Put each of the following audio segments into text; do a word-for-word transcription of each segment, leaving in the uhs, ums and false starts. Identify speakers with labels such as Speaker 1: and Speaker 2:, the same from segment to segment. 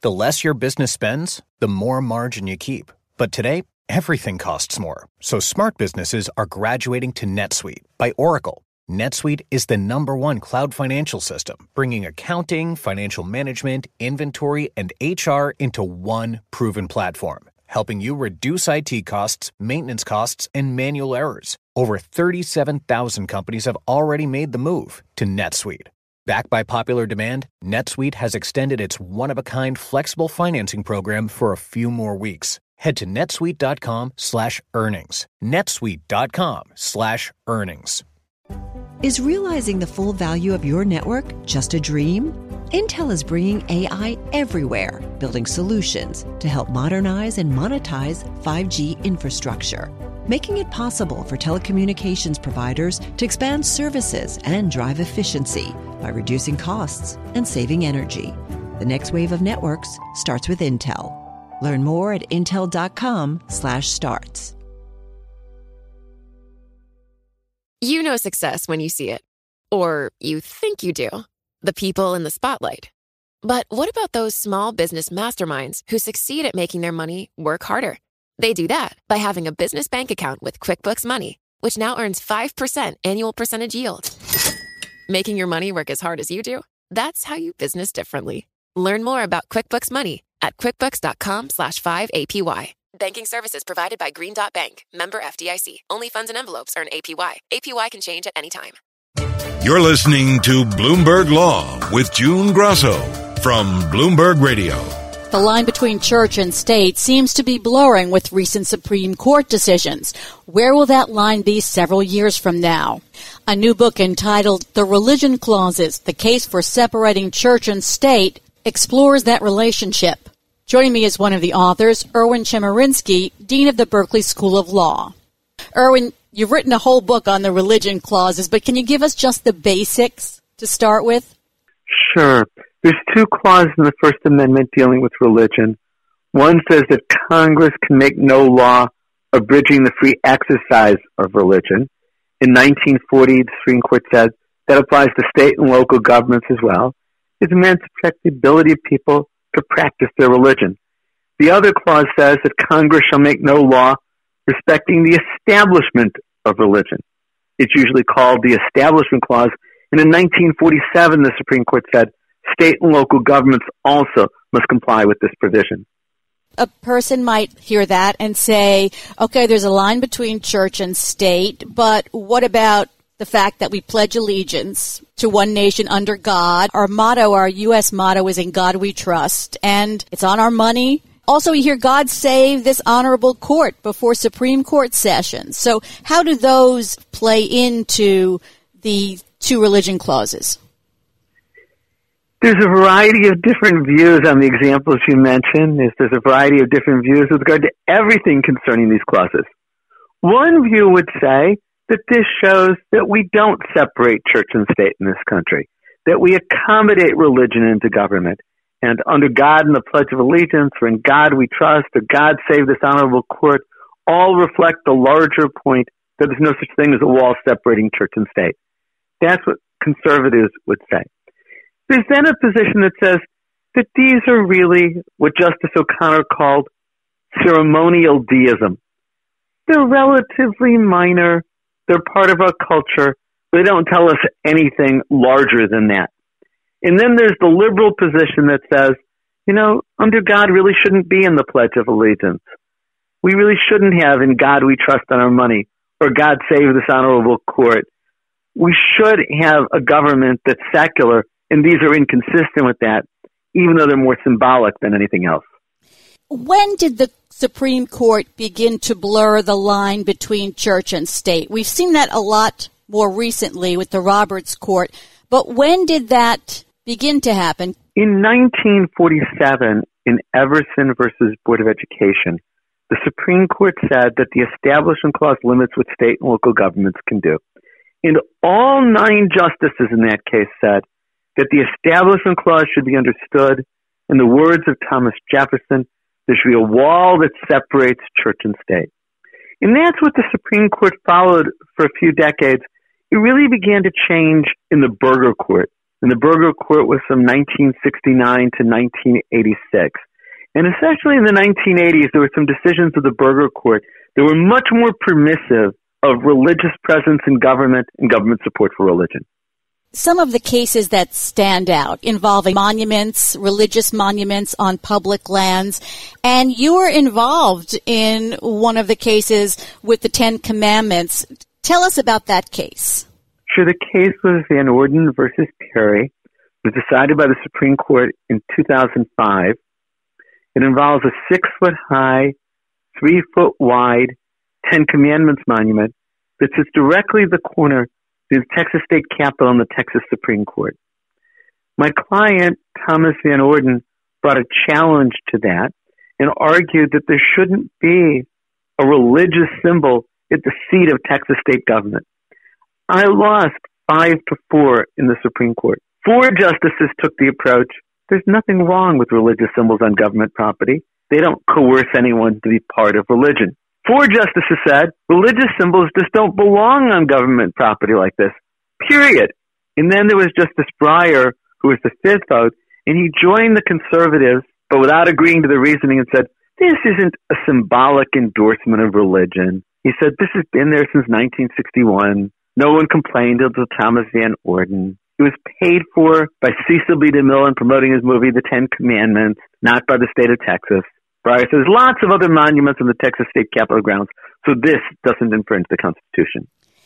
Speaker 1: The less your business spends, the more margin you keep. But today, everything costs more. So smart businesses are graduating to NetSuite by Oracle. NetSuite is the number one cloud financial system, bringing accounting, financial management, inventory, and H R into one proven platform, helping you reduce I T costs, maintenance costs, and manual errors. Over thirty-seven thousand companies have already made the move to NetSuite. Backed by popular demand, NetSuite has extended its one-of-a-kind flexible financing program for a few more weeks. Head to netsuite.com slash earnings. netsuite.com slash earnings.
Speaker 2: Is realizing the full value of your network just a dream? Intel is bringing A I everywhere, building solutions to help modernize and monetize five G infrastructure, making it possible for telecommunications providers to expand services and drive efficiency by reducing costs and saving energy. The next wave of networks starts with Intel. Learn more at intel.com slash starts.
Speaker 3: You know success when you see it. Or you think you do. The people in the spotlight. But what about those small business masterminds who succeed at making their money work harder? They do that by having a business bank account with QuickBooks Money, which now earns five percent annual percentage yield. Making your money work as hard as you do? That's how you business differently. Learn more about QuickBooks Money at quickbooks.com slash 5APY. Banking services provided by Green Dot Bank. Member F D I C. Only funds and envelopes earn A P Y. A P Y can change at any time.
Speaker 4: You're listening to Bloomberg Law with June Grosso from Bloomberg Radio.
Speaker 5: The line between church and state seems to be blurring with recent Supreme Court decisions. Where will that line be several years from now? A new book entitled The Religion Clauses, The Case for Separating Church and State, explores that relationship. Joining me is one of the authors, Erwin Chemerinsky, Dean of the Berkeley School of Law. Erwin, you've written a whole book on the religion clauses, but can you give us just the basics to start with?
Speaker 6: Sure. There's two clauses in the First Amendment dealing with religion. One says that Congress can make no law abridging the free exercise of religion. In nineteen forty, the Supreme Court said that applies to state and local governments as well. It's meant to protect the ability of people to practice their religion. The other clause says that Congress shall make no law respecting the establishment of religion. It's usually called the Establishment Clause. And in nineteen forty-seven, the Supreme Court said state and local governments also must comply with this provision.
Speaker 5: A person might hear that and say, okay, there's a line between church and state, but what about the fact that we pledge allegiance to one nation under God? Our motto, our U S motto is In God We Trust, and it's on our money. Also, we hear God save this honorable court before Supreme Court sessions. So how do those play into the two religion clauses?
Speaker 6: There's a variety of different views on the examples you mentioned. There's a variety of different views with regard to everything concerning these clauses. One view would say that this shows that we don't separate church and state in this country, that we accommodate religion into government. And under God and the Pledge of Allegiance, or In God We Trust, or God Save This Honorable Court, all reflect the larger point that there's no such thing as a wall separating church and state. That's what conservatives would say. There's then a position that says that these are really what Justice O'Connor called ceremonial deism. They're relatively minor. They're part of our culture. They don't tell us anything larger than that. And then there's the liberal position that says, you know, under God really shouldn't be in the Pledge of Allegiance. We really shouldn't have In God We Trust on our money, or God Save This Honorable Court. We should have a government that's secular, and these are inconsistent with that, even though they're more symbolic than anything else.
Speaker 5: When did the Supreme Court begin to blur the line between church and state? We've seen that a lot more recently with the Roberts Court, but when did that begin to happen?
Speaker 6: In nineteen forty-seven, in Everson versus Board of Education, the Supreme Court said that the Establishment Clause limits what state and local governments can do. And all nine justices in that case said that the Establishment Clause should be understood in the words of Thomas Jefferson, there should be a wall that separates church and state. And that's what the Supreme Court followed for a few decades. It really began to change in the Burger Court. And the Burger Court was from nineteen sixty-nine to nineteen eighty-six. And essentially in the nineteen eighties, there were some decisions of the Burger Court that were much more permissive of religious presence in government and government support for religion.
Speaker 5: Some of the cases that stand out involving monuments, religious monuments on public lands, and you were involved in one of the cases with the Ten Commandments. Tell us about that case.
Speaker 6: Sure, the case was Van Orden versus Perry. It was decided by the Supreme Court in two thousand five. It involves a six-foot-high, three-foot-wide Ten Commandments monument that sits directly at the corner the Texas State Capitol and the Texas Supreme Court. My client, Thomas Van Orden, brought a challenge to that and argued that there shouldn't be a religious symbol at the seat of Texas state government. I lost five to four in the Supreme Court. Four justices took the approach, there's nothing wrong with religious symbols on government property. They don't coerce anyone to be part of religion. Four justices said, religious symbols just don't belong on government property like this, period. And then there was Justice Breyer, who was the fifth vote, and he joined the conservatives, but without agreeing to the reasoning, and said, this isn't a symbolic endorsement of religion. He said, this has been there since nineteen sixty-one. No one complained until Thomas Van Orden. It was paid for by Cecil B. DeMille promoting his movie, The Ten Commandments, not by the state of Texas. Breyer says lots of other monuments in the Texas State Capitol grounds, so this doesn't infringe the Constitution.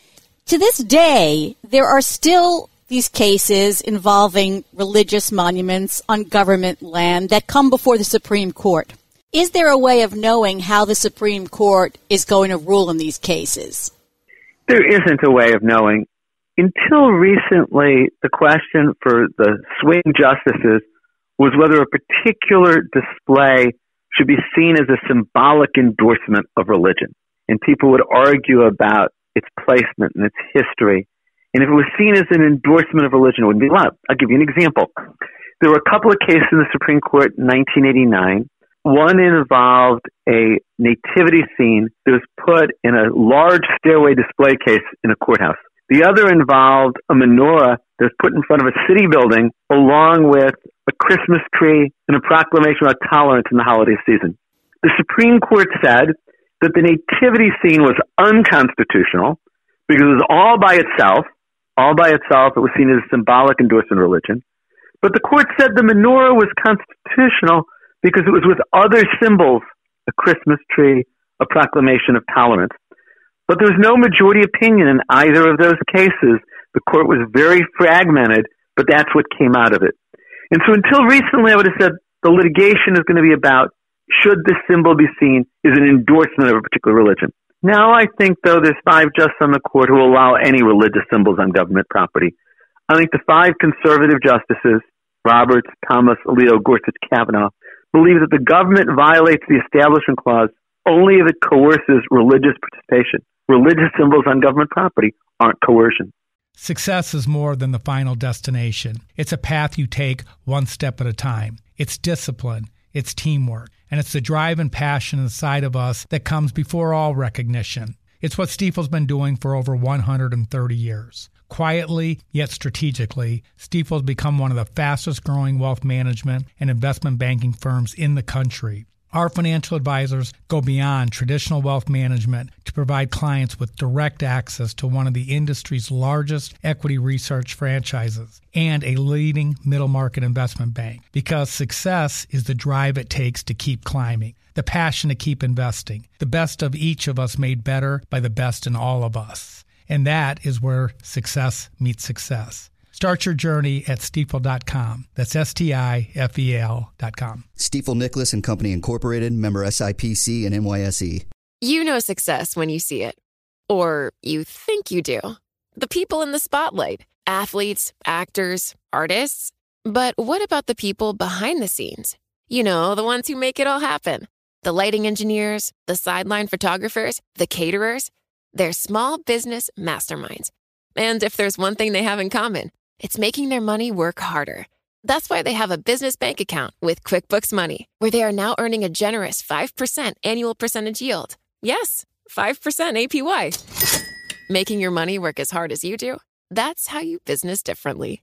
Speaker 5: To this day, there are still these cases involving religious monuments on government land that come before the Supreme Court. Is there a way of knowing how the Supreme Court is going to rule in these cases?
Speaker 6: There isn't a way of knowing. Until recently, the question for the swing justices was whether a particular display should be seen as a symbolic endorsement of religion. And people would argue about its placement and its history. And if it was seen as an endorsement of religion, it wouldn't be allowed. I'll give you an example. There were a couple of cases in the Supreme Court in nineteen eighty-nine. One involved a nativity scene that was put in a large stairway display case in a courthouse. The other involved a menorah that was put in front of a city building along with a Christmas tree and a proclamation about tolerance in the holiday season. The Supreme Court said that the nativity scene was unconstitutional because it was all by itself. All by itself, it was seen as a symbolic endorsement of religion. But the court said the menorah was constitutional because it was with other symbols, a Christmas tree, a proclamation of tolerance. But there was no majority opinion in either of those cases. The court was very fragmented, but that's what came out of it. And so until recently, I would have said the litigation is going to be about should this symbol be seen as an endorsement of a particular religion. Now I think, though, there's five justices on the court who allow any religious symbols on government property. I think the five conservative justices, Roberts, Thomas, Alito, Gorsuch, Kavanaugh, believe that the government violates the Establishment Clause only if it coerces religious participation. Religious symbols on government property aren't coercion.
Speaker 7: Success is more than the final destination. It's a path you take one step at a time. It's discipline, it's teamwork, and it's the drive and passion inside of us that comes before all recognition. It's what Stifel's been doing for over one hundred thirty years. Quietly, yet strategically, Stifel's become one of the fastest growing wealth management and investment banking firms in the country. Our financial advisors go beyond traditional wealth management to provide clients with direct access to one of the industry's largest equity research franchises and a leading middle market investment bank, because success is the drive it takes to keep climbing, the passion to keep investing, the best of each of us made better by the best in all of us. And that is where success meets success. Start your journey at Stifel dot com. That's S T I F E L dot com.
Speaker 8: Stifel Nicolaus and Company Incorporated, member S I P C and N Y S E.
Speaker 3: You know success when you see it. Or you think you do. The people in the spotlight. Athletes, actors, artists. But what about the people behind the scenes? You know, the ones who make it all happen. The lighting engineers, the sideline photographers, the caterers. They're small business masterminds. And if there's one thing they have in common, it's making their money work harder. That's why they have a business bank account with QuickBooks Money, where they are now earning a generous five percent annual percentage yield. Yes, five percent A P Y. Making your money work as hard as you do? That's how you business differently.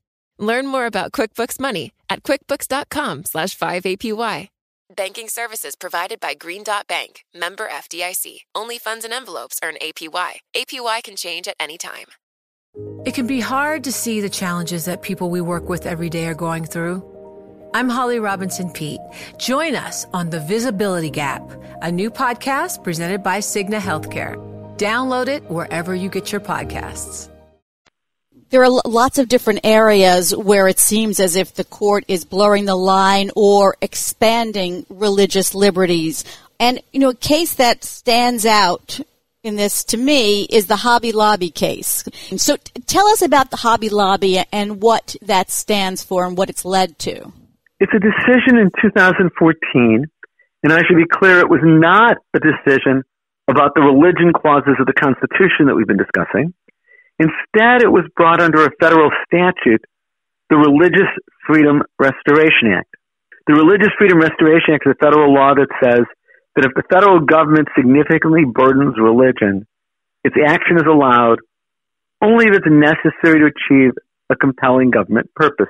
Speaker 3: Learn more about QuickBooks Money at quickbooks.com slash 5APY. Banking services provided by Green Dot Bank, member F D I C. Only funds and envelopes earn A P Y. A P Y can change at any time.
Speaker 9: It can be hard to see the challenges that people we work with every day are going through. I'm Holly Robinson Peete. Join us on The Visibility Gap, a new podcast presented by Cigna Healthcare. Download it wherever you get your podcasts.
Speaker 5: There are lots of different areas where it seems as if the court is blurring the line or expanding religious liberties. And, you know, a case that stands out in this to me is the Hobby Lobby case. So t- tell us about the Hobby Lobby and what that stands for and what it's led to.
Speaker 6: It's a decision in two thousand fourteen, and I should be clear, it was not a decision about the religion clauses of the Constitution that we've been discussing. Instead, it was brought under a federal statute, the Religious Freedom Restoration Act. The Religious Freedom Restoration Act is a federal law that says that if the federal government significantly burdens religion, its action is allowed only if it's necessary to achieve a compelling government purpose.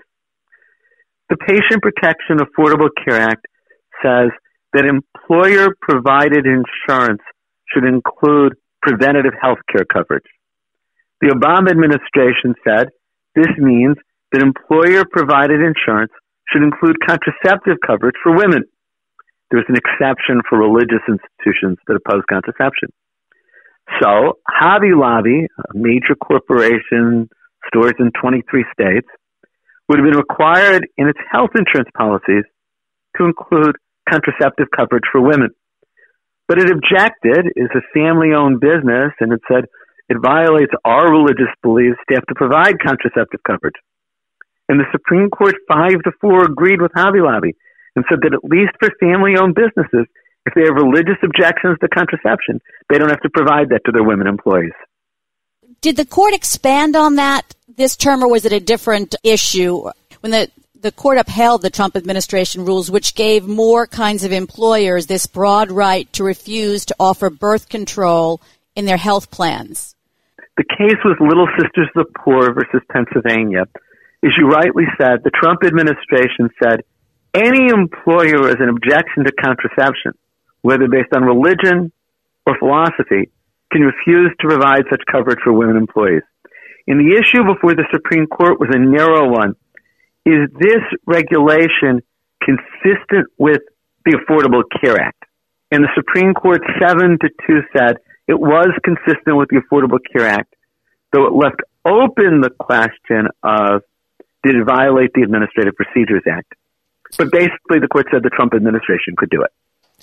Speaker 6: The Patient Protection Affordable Care Act says that employer-provided insurance should include preventative health care coverage. The Obama administration said this means that employer-provided insurance should include contraceptive coverage for women. There's an exception for religious institutions that oppose contraception. So, Hobby Lobby, a major corporation, stores in twenty-three states, would have been required in its health insurance policies to include contraceptive coverage for women. But it objected, is a family-owned business, and it said it violates our religious beliefs to have to provide contraceptive coverage. And the Supreme Court five to four agreed with Hobby Lobby and said that at least for family-owned businesses, if they have religious objections to contraception, they don't have to provide that to their women employees.
Speaker 5: Did the court expand on that this term, or was it a different issue? When the, the court upheld the Trump administration rules, which gave more kinds of employers this broad right to refuse to offer birth control in their health plans.
Speaker 6: The case was Little Sisters of the Poor versus Pennsylvania. As you rightly said, the Trump administration said any employer who has an objection to contraception, whether based on religion or philosophy, can refuse to provide such coverage for women employees. And the issue before the Supreme Court was a narrow one. Is this regulation consistent with the Affordable Care Act? And the Supreme Court seven to two said it was consistent with the Affordable Care Act, though it left open the question of did it violate the Administrative Procedures Act. But basically the court said the Trump administration could do it.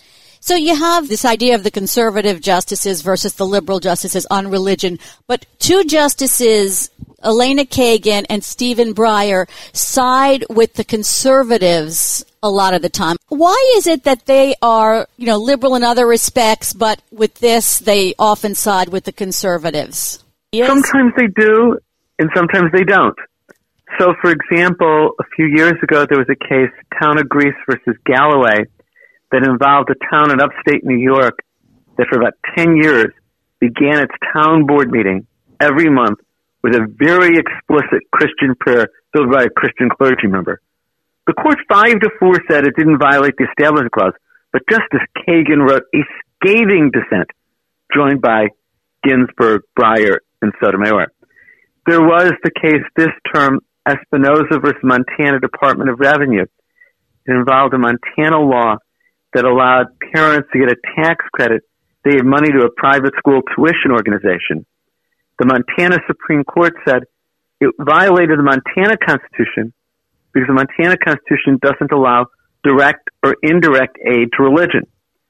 Speaker 5: So you have this idea of the conservative justices versus the liberal justices on religion, but two justices, Elena Kagan and Stephen Breyer, side with the conservatives a lot of the time. Why is it that they are, you know, liberal in other respects, but with this they often side with the conservatives? Yes?
Speaker 6: Sometimes they do, and sometimes they don't. So, for example, a few years ago there was a case, Town of Greece versus Galloway, that involved a town in upstate New York that for about ten years began its town board meeting every month with a very explicit Christian prayer delivered by a Christian clergy member. The court five to four said it didn't violate the Establishment Clause, but Justice Kagan wrote a scathing dissent, joined by Ginsburg, Breyer, and Sotomayor. There was the case this term, Espinoza versus Montana Department of Revenue. It involved a Montana law that allowed parents to get a tax credit. They gave money to a private school tuition organization. The Montana Supreme Court said it violated the Montana Constitution because the Montana Constitution doesn't allow direct or indirect aid to religion.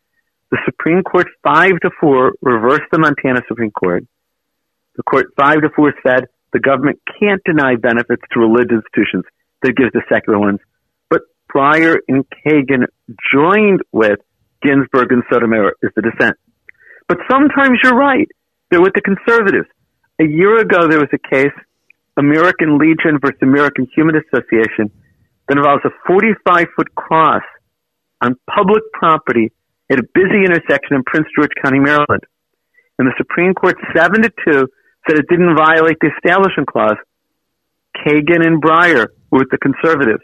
Speaker 6: The Supreme Court five to four reversed the Montana Supreme Court. The court five to four said the government can't deny benefits to religious institutions that it gives to secular ones. Breyer and Kagan joined with Ginsburg and Sotomayor is the dissent. But sometimes you're right. They're with the conservatives. A year ago, there was a case, American Legion versus American Human Association, that involves a forty-five foot cross on public property at a busy intersection in Prince George County, Maryland. And the Supreme Court, seven to two, said it didn't violate the Establishment Clause. Kagan and Breyer were with the conservatives.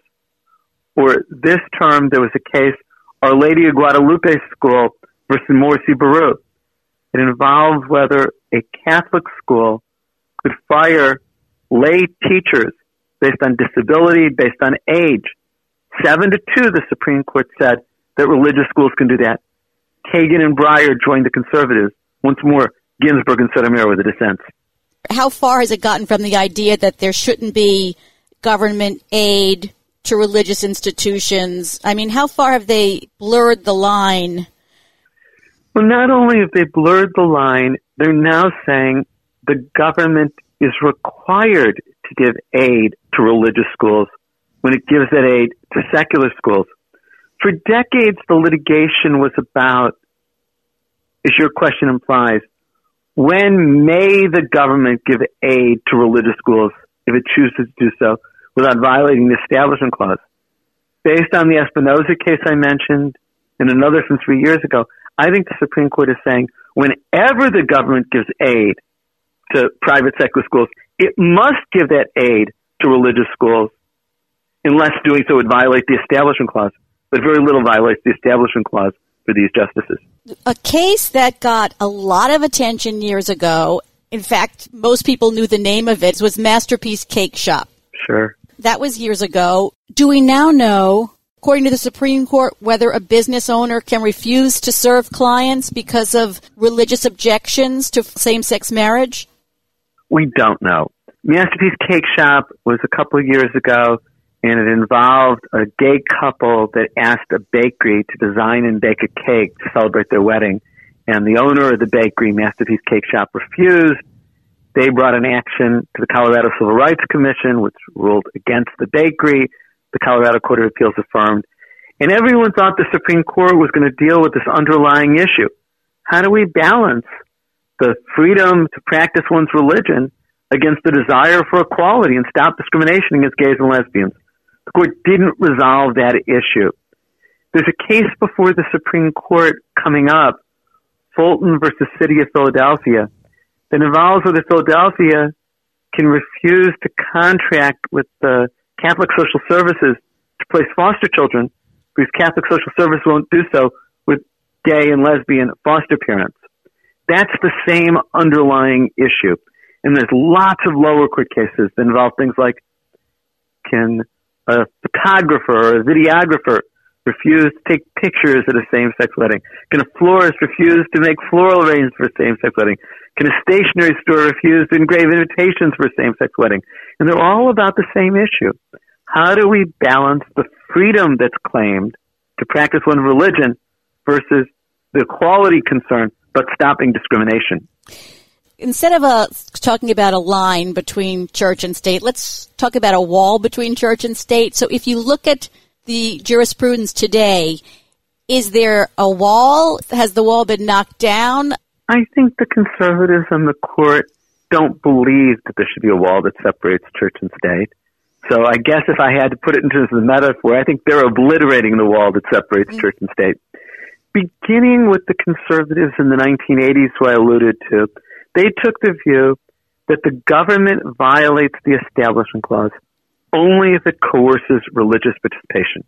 Speaker 6: Or this term, there was a case, Our Lady of Guadalupe School versus Morsi Baru. It involved whether a Catholic school could fire lay teachers based on disability, based on age. Seven to two, the Supreme Court said that religious schools can do that. Kagan and Breyer joined the conservatives. Once more, Ginsburg and Sotomayor were the dissents.
Speaker 5: How far has it gotten from the idea that there shouldn't be government aid to religious institutions? I mean, how far have they blurred the line?
Speaker 6: Well, not only have they blurred the line, they're now saying the government is required to give aid to religious schools when it gives that aid to secular schools. For decades, the litigation was about, as your question implies, when may the government give aid to religious schools if it chooses to do so without violating the Establishment Clause? Based on the Espinoza case I mentioned and another from three years ago, I think the Supreme Court is saying whenever the government gives aid to private secular schools, it must give that aid to religious schools unless doing so would violate the Establishment Clause. But very little violates the Establishment Clause for these justices.
Speaker 5: A case that got a lot of attention years ago, in fact, most people knew the name of it, was Masterpiece Cake Shop.
Speaker 6: Sure.
Speaker 5: That was years ago. Do we now know, according to the Supreme Court, whether a business owner can refuse to serve clients because of religious objections to same-sex marriage?
Speaker 6: We don't know. Masterpiece Cake Shop was a couple of years ago, and it involved a gay couple that asked a bakery to design and bake a cake to celebrate their wedding. And the owner of the bakery, Masterpiece Cake Shop, refused. They brought an action to the Colorado Civil Rights Commission, which ruled against the bakery. The Colorado Court of Appeals affirmed. And everyone thought the Supreme Court was going to deal with this underlying issue. How do we balance the freedom to practice one's religion against the desire for equality and stop discrimination against gays and lesbians? The court didn't resolve that issue. There's a case before the Supreme Court coming up, Fulton versus City of Philadelphia, that involves whether Philadelphia can refuse to contract with the Catholic Social Services to place foster children because Catholic Social Service won't do so with gay and lesbian foster parents. That's the same underlying issue. And there's lots of lower court cases that involve things like, can a photographer or a videographer refuse to take pictures at a same-sex wedding? Can a florist refuse to make floral arrangements for a same-sex wedding? Can a stationery store refuse to engrave invitations for a same-sex wedding? And they're all about the same issue. How do we balance the freedom that's claimed to practice one's religion versus the equality concern, but stopping discrimination?
Speaker 5: Instead of uh, talking about a line between church and state, let's talk about a wall between church and state. So if you look at the jurisprudence today, is there a wall? Has the wall been knocked down?
Speaker 6: I think the conservatives on the court don't believe that there should be a wall that separates church and state. So I guess if I had to put it into the metaphor, I think they're obliterating the wall that separates mm-hmm. church and state. Beginning with the conservatives in the nineteen eighties, who I alluded to, they took the view that the government violates the Establishment Clause only if it coerces religious participation.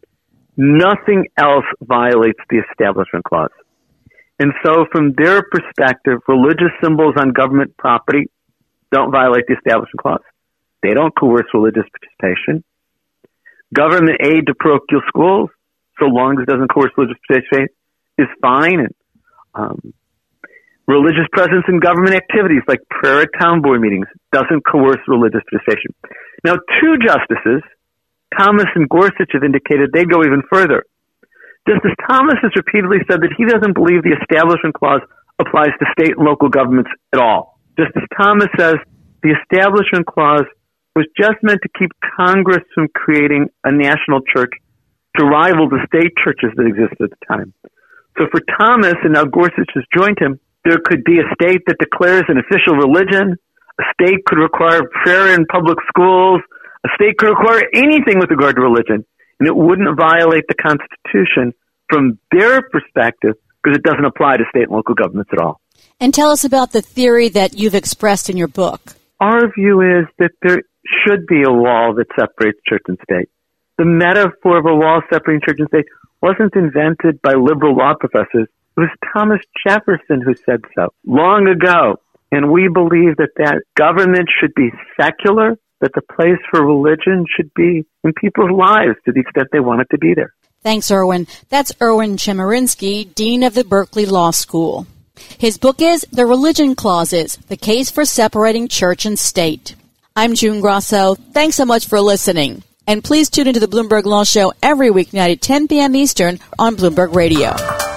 Speaker 6: Nothing else violates the Establishment Clause. And so from their perspective, religious symbols on government property don't violate the Establishment Clause. They don't coerce religious participation. Government aid to parochial schools, so long as it doesn't coerce religious participation, is fine. And um, religious presence in government activities like prayer at town board meetings doesn't coerce religious participation. Now, two justices, Thomas and Gorsuch, have indicated they go even further. Justice Thomas has repeatedly said that he doesn't believe the Establishment Clause applies to state and local governments at all. Justice Thomas says the Establishment Clause was just meant to keep Congress from creating a national church to rival the state churches that existed at the time. So for Thomas, and now Gorsuch has joined him, there could be a state that declares an official religion. A state could require prayer in public schools. A state could require anything with regard to religion, and it wouldn't violate the Constitution from their perspective because it doesn't apply to state and local governments at all.
Speaker 5: And tell us about the theory that you've expressed in your book.
Speaker 6: Our view is that there should be a wall that separates church and state. The metaphor of a wall separating church and state wasn't invented by liberal law professors. It was Thomas Jefferson who said so long ago. And we believe that that government should be secular, that the place for religion should be in people's lives to the extent they want it to be there.
Speaker 5: Thanks, Erwin. That's Erwin Chemerinsky, Dean of the Berkeley Law School. His book is The Religion Clauses, The Case for Separating Church and State. I'm June Grosso. Thanks so much for listening. And please tune into the Bloomberg Law Show every weeknight at ten p.m. Eastern on Bloomberg Radio.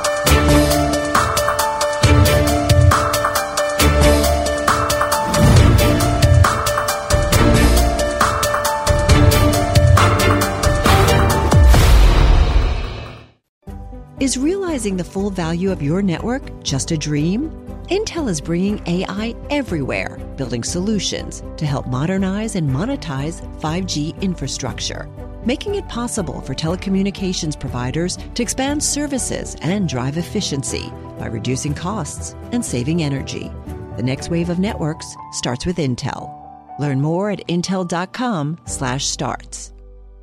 Speaker 2: Is realizing the full value of your network just a dream? Intel is bringing A I everywhere, building solutions to help modernize and monetize five G infrastructure, making it possible for telecommunications providers to expand services and drive efficiency by reducing costs and saving energy. The next wave of networks starts with Intel. Learn more at intel.com slash starts.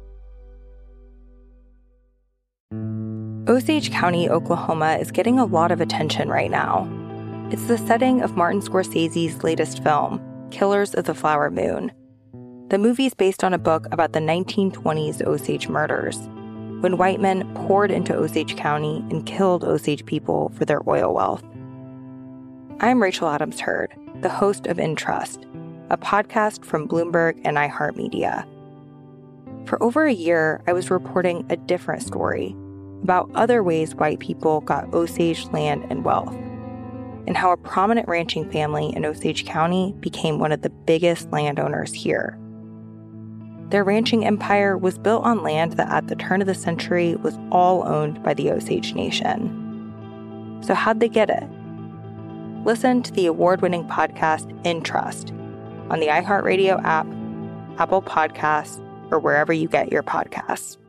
Speaker 10: Osage County, Oklahoma is getting a lot of attention right now. It's the setting of Martin Scorsese's latest film, Killers of the Flower Moon. The movie's based on a book about the nineteen twenties Osage murders, when white men poured into Osage County and killed Osage people for their oil wealth. I'm Rachel Adams Heard, the host of In Trust, a podcast from Bloomberg and iHeartMedia. For over a year, I was reporting a different story about other ways white people got Osage land and wealth, and how a prominent ranching family in Osage County became one of the biggest landowners here. Their ranching empire was built on land that at the turn of the century was all owned by the Osage Nation. So how'd they get it? Listen to the award-winning podcast In Trust on the iHeartRadio app, Apple Podcasts, or wherever you get your podcasts.